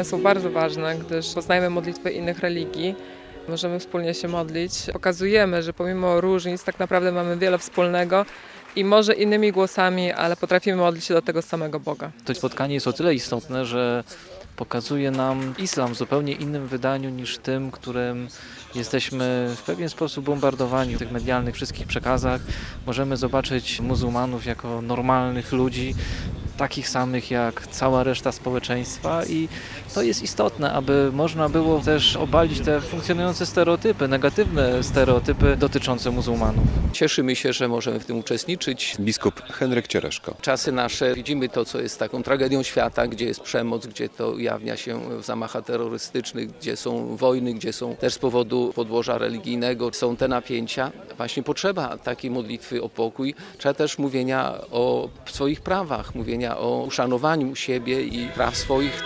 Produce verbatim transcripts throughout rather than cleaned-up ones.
są bardzo ważne, gdyż poznajemy modlitwy innych religii. Możemy wspólnie się modlić. Pokazujemy, że pomimo różnic tak naprawdę mamy wiele wspólnego i może innymi głosami, ale potrafimy modlić się do tego samego Boga. To spotkanie jest o tyle istotne, że pokazuje nam islam w zupełnie innym wydaniu niż tym, którym jesteśmy w pewien sposób bombardowani w tych medialnych wszystkich przekazach. Możemy zobaczyć muzułmanów jako normalnych ludzi, takich samych jak cała reszta społeczeństwa i to jest istotne, aby można było też obalić te funkcjonujące stereotypy, negatywne stereotypy dotyczące muzułmanów. Cieszymy się, że możemy w tym uczestniczyć. Biskup Henryk Ciereszko. Czasy nasze, widzimy to, co jest taką tragedią świata, gdzie jest przemoc, gdzie to ujawnia się w zamachach terrorystycznych, gdzie są wojny, gdzie są też z powodu podłoża religijnego, są te napięcia. Właśnie potrzeba takiej modlitwy o pokój, trzeba też mówienia o swoich prawach, mówienia o uszanowaniu siebie i praw swoich.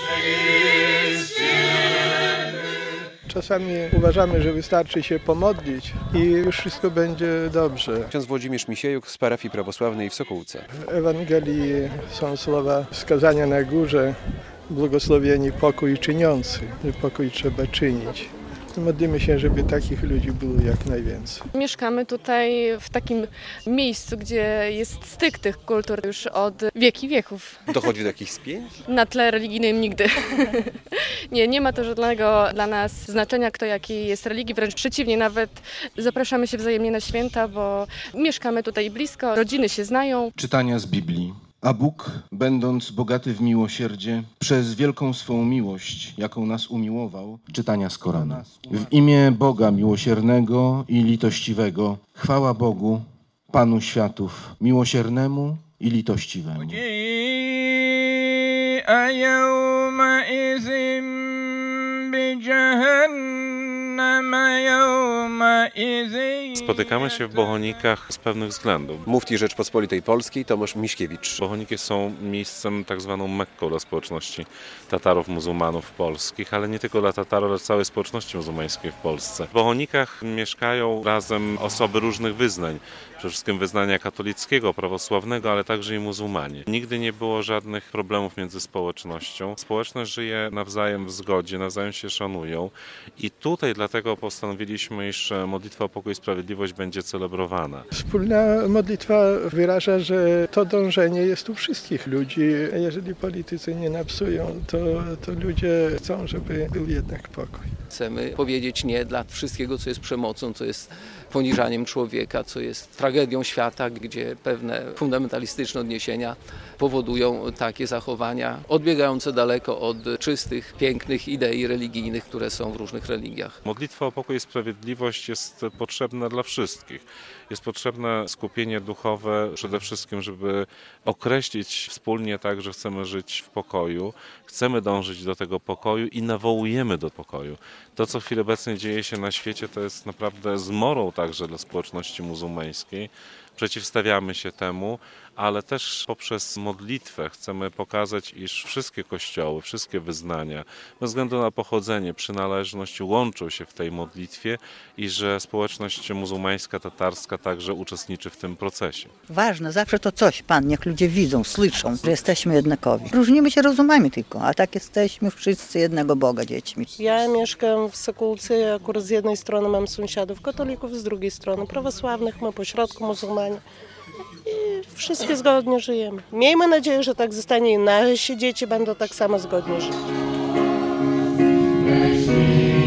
Czasami uważamy, że wystarczy się pomodlić i już wszystko będzie dobrze. Ksiądz Włodzimierz Misiejuk z parafii prawosławnej w Sokółce. W Ewangelii są słowa wskazania na górze: błogosławieni pokój czyniący. Pokój trzeba czynić. Modlimy się, żeby takich ludzi było jak najwięcej. Mieszkamy tutaj w takim miejscu, gdzie jest styk tych kultur już od wieki wieków. Dochodzi do jakichś spięć? Na tle religijnym nigdy. Nie, nie ma to żadnego dla nas znaczenia, kto jakiej jest religii, wręcz przeciwnie, nawet zapraszamy się wzajemnie na święta, bo mieszkamy tutaj blisko, rodziny się znają. Czytania z Biblii. A Bóg, będąc bogaty w miłosierdzie, przez wielką swą miłość, jaką nas umiłował, czytania z Koranu. W imię Boga miłosiernego i litościwego, chwała Bogu, Panu światów, miłosiernemu i litościwemu. Spotykamy się w Bohonikach z pewnych względów. Mufti Rzeczpospolitej Polskiej Tomasz Miśkiewicz. Bohoniki są miejscem, tak zwaną Mekką dla społeczności Tatarów, muzułmanów polskich, ale nie tylko dla Tatarów, ale całej społeczności muzułmańskiej w Polsce. W Bohonikach mieszkają razem osoby różnych wyznań. Przede wszystkim wyznania katolickiego, prawosławnego, ale także i muzułmanie. Nigdy nie było żadnych problemów między społecznością. Społeczność żyje nawzajem w zgodzie, nawzajem się szanują i tutaj dlatego postanowiliśmy, iż modlitwa o pokój i sprawiedliwość będzie celebrowana. Wspólna modlitwa wyraża, że to dążenie jest u wszystkich ludzi. Jeżeli politycy nie napsują, to, to ludzie chcą, żeby był jednak pokój. Chcemy powiedzieć nie dla wszystkiego, co jest przemocą, co jest poniżaniem człowieka, co jest tragedią świata, gdzie pewne fundamentalistyczne odniesienia powodują takie zachowania odbiegające daleko od czystych, pięknych idei religijnych, które są w różnych religiach. Modlitwa o pokój i sprawiedliwość jest potrzebna dla wszystkich. Jest potrzebne skupienie duchowe przede wszystkim, żeby określić wspólnie tak, że chcemy żyć w pokoju, chcemy dążyć do tego pokoju i nawołujemy do pokoju. To, co w chwili obecnej dzieje się na świecie, to jest naprawdę zmorą także dla społeczności muzułmańskiej. Przeciwstawiamy się temu, ale też poprzez modlitwę chcemy pokazać, iż wszystkie kościoły, wszystkie wyznania, bez względu na pochodzenie, przynależność, łączą się w tej modlitwie i że społeczność muzułmańska, tatarska także uczestniczy w tym procesie. Ważne, zawsze to coś, Pan, niech ludzie widzą, słyszą, że jesteśmy jednakowi. Różnimy się rozumiemy tylko, a tak jesteśmy wszyscy jednego Boga dziećmi. Ja mieszkam w Sokółce, akurat z jednej strony mam sąsiadów katolików, z drugiej strony prawosławnych, my pośrodku muzułmanie. I wszyscy zgodnie żyjemy. Miejmy nadzieję, że tak zostanie i nasze dzieci będą tak samo zgodnie żyć.